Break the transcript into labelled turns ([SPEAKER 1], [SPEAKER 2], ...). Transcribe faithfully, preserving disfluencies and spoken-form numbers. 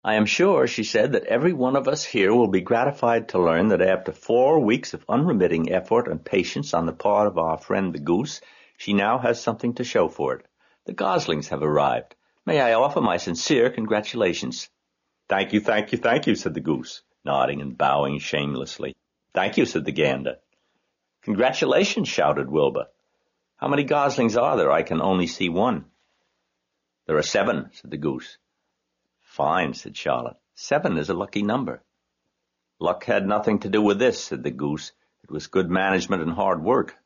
[SPEAKER 1] I am sure, she said, that every one of us here will be gratified to learn that after four weeks of unremitting effort and patience on the part of our friend the goose, she now has something to show for it. The goslings have arrived. May I offer my sincere congratulations? Thank you, thank you, thank you, said the goose, nodding and bowing shamelessly. Thank you, said the gander. Congratulations, shouted Wilbur. How many goslings are there? I can only see one. There are seven, said the goose. Fine, said Charlotte. Seven is a lucky number. Luck had nothing to do with this, said the goose. It was good management and hard work.